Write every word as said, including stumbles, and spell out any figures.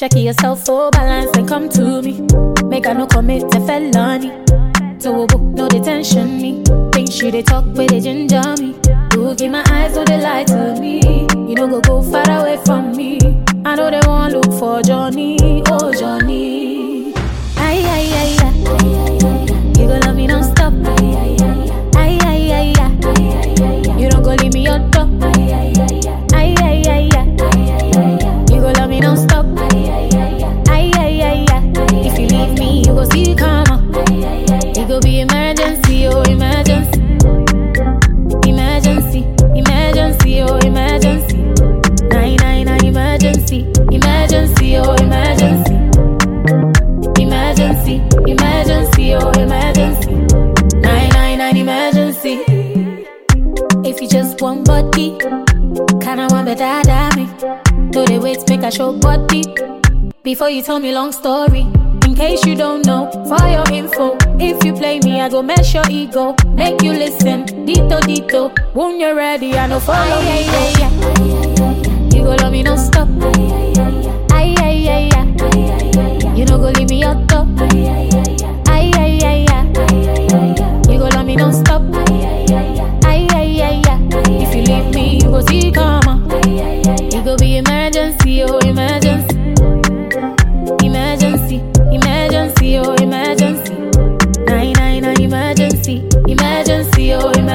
Check yourself for balance and come to me. Make I no commit a felony. So we book no detention me. Think she they talk with the ginger me. You give my eyes so they lie to me. You know go go far away from me. I know they want look for Johnny, oh Johnny. Ay ay ay ay. You gon' love me non-stop. Ay ay ay ay. You don't go leave me on top. Ay ay ay ay. You gon' love me non-stop. Ay ay ay ay. If you leave me, you go see karma. It go be emergency, oh emergency. Emergency, emergency, oh emergency. Nine nine nine emergency, emergency, oh emergency. Emergency, emergency, oh emergency. Nine nine nine emergency. If you just want body, kinda want better than me. No they wait, make a show body. Before you tell me long story. In case you don't know, for your info. If you play me, I go mesh your ego. Make you listen, dito dito. When you're ready, I know follow me. You go love me non-stop. Ay ay ay ay. You know go leave me out top. Ay ay ay ay. You go love me non-stop. Ay ay ay ay. If you leave me, you go see karma. It go be emergency, oh emergency. Emergency, emergency, oh emergency. Nine nine nine emergency, emergency, oh emergency.